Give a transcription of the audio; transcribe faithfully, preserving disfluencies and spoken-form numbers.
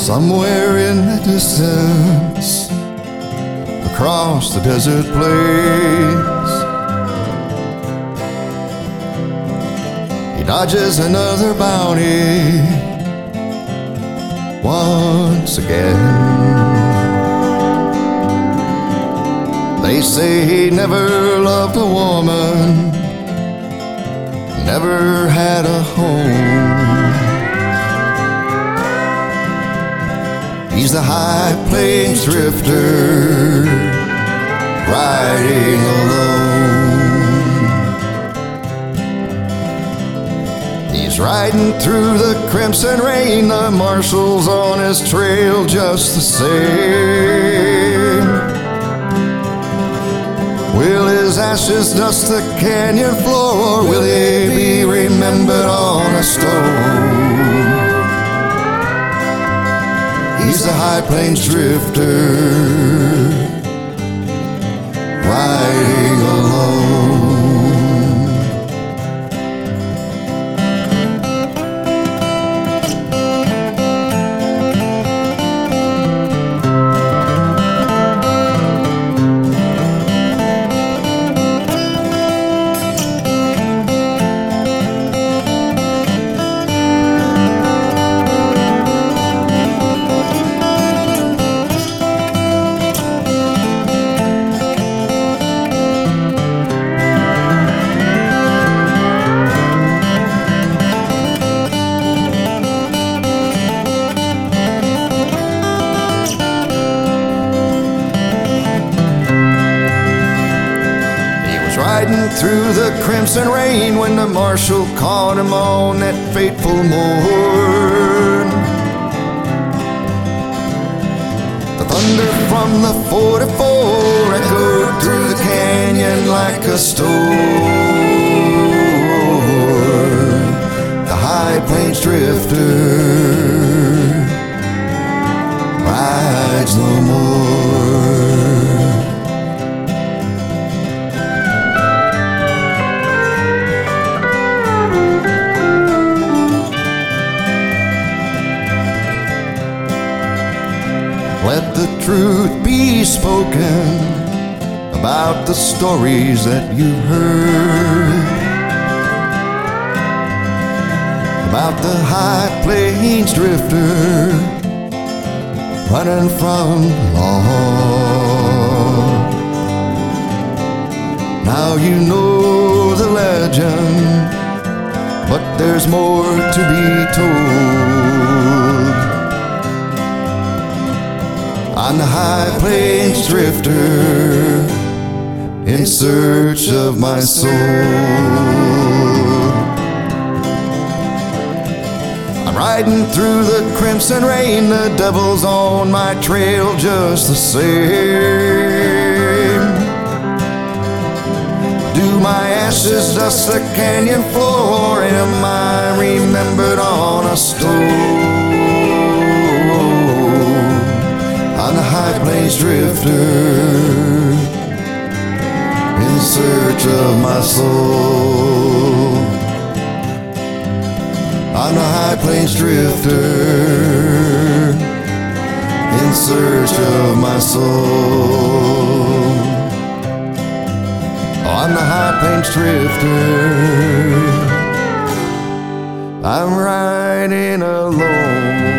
Somewhere in the distance, across the desert place, he dodges another bounty once again. They say he never loved a woman, never had a home. He's the high plains drifter, riding alone. He's riding through the crimson rain, the marshal's on his trail just the same. Will his ashes dust the canyon floor, or will he be remembered on a stone? He's the high plains drifter, riding alone. Riding through the crimson rain when the marshal caught him on that fateful morn. The thunder from the forty-four echoed through the canyon like a storm. The high plains drifter rides no more. Let the truth be spoken about the stories that you heard, about the high plains drifter running from the law. Now you know the legend, but there's more to be told. I'm the high plains drifter in search of my soul. I'm riding through the crimson rain, the devil's on my trail just the same. Do my ashes dust the canyon floor, or am I remembered on a stone? I'm the high plains drifter in search of my soul. I'm the high plains drifter in search of my soul. Oh, I'm the high plains drifter, I'm riding alone.